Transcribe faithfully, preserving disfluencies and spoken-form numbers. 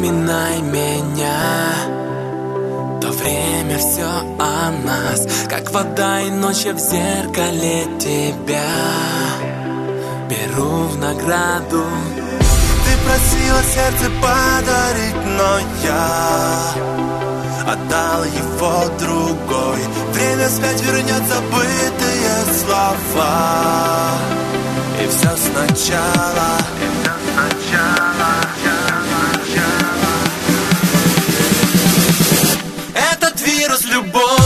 вспоминай меня. То время все о нас, как вода и ночь, я в зеркале тебя беру в награду. Ты просила сердце подарить, но я отдал его другой. Время вспять вернет забытые слова. И все сначала, и все сначала, сначала. Этот вирус любовь